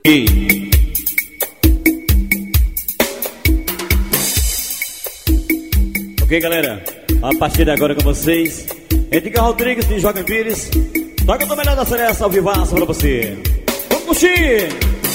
Ok, galera, a partir de agora com vocês, Edgar Rodrigues e Joaquim Pires. Toca o melhor da Seresta ao vivaço pra você. Vamos curtir!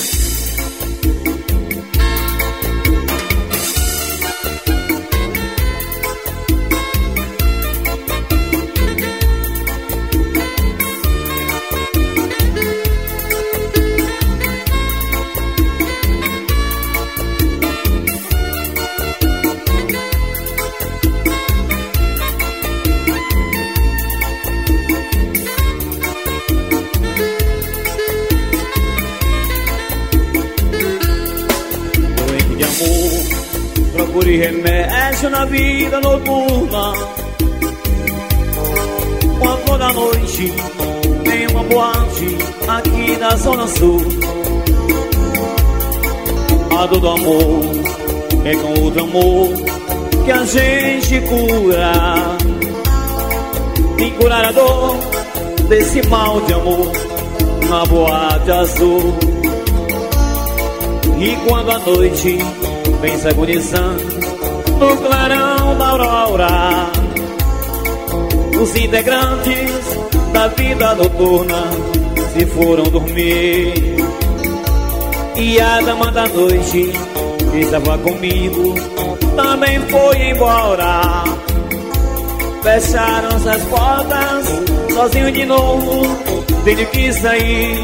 Procure remédio na vida noturna. Com a flor da noite tem uma boate aqui na Zona Sul. A dor do amor é com outro amor que a gente cura. Tem curar a dor desse mal de amor na boate azul. E quando a noite vem se agonizando no clarão da aurora, os integrantes da vida noturna se foram dormir. E a dama da noite que estava comigo também foi embora. Fecharam as portas, sozinho de novo, tenho que sair.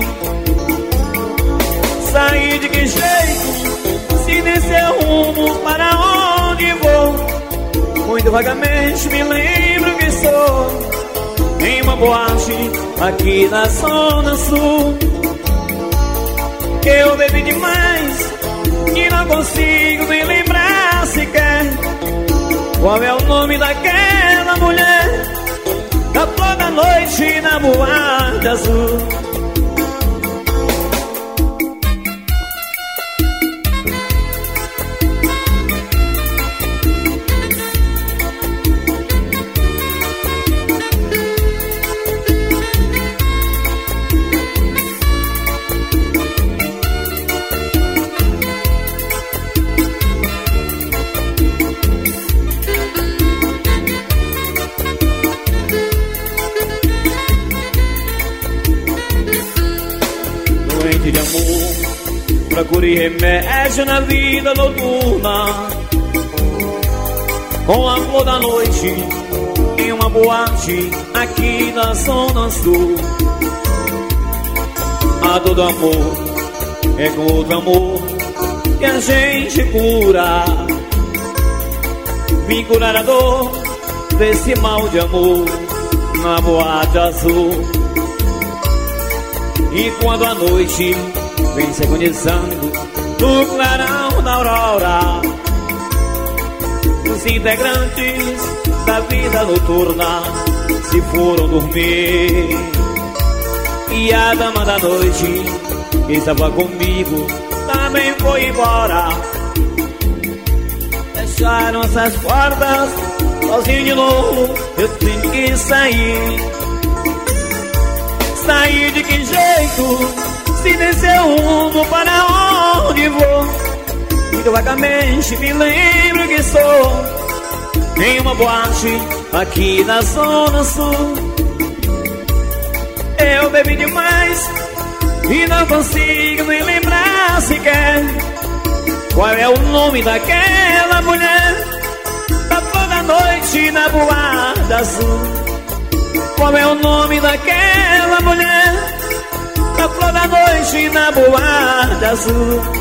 Sair de que jeito? Se nesse rumo para onde vou, muito vagamente me lembro que sou em uma boate aqui na Zona Sul. Eu bebi demais e não consigo nem lembrar sequer qual é o nome daquela mulher da flor da noite na boate azul. De amor, procure remédio na vida noturna. Com a flor da noite em uma boate aqui na Zona Sul. A dor do amor é com outro amor que a gente cura. Vim curar a dor desse mal de amor na boate azul. E quando a noite vem se agonizando no clarão da aurora, os integrantes da vida noturna se foram dormir. E a dama da noite que estava comigo também foi embora. Fecharam essas portas, sozinho de novo eu tenho que sair. Sair de que jeito? Se descer rumo para onde vou, muito vagamente me lembro que sou em uma boate aqui na Zona Sul. Eu bebi demais e não consigo nem lembrar sequer qual é o nome daquela mulher da flor da noite na boate azul. Qual é o nome daquela mulher da flor da noite na boate azul?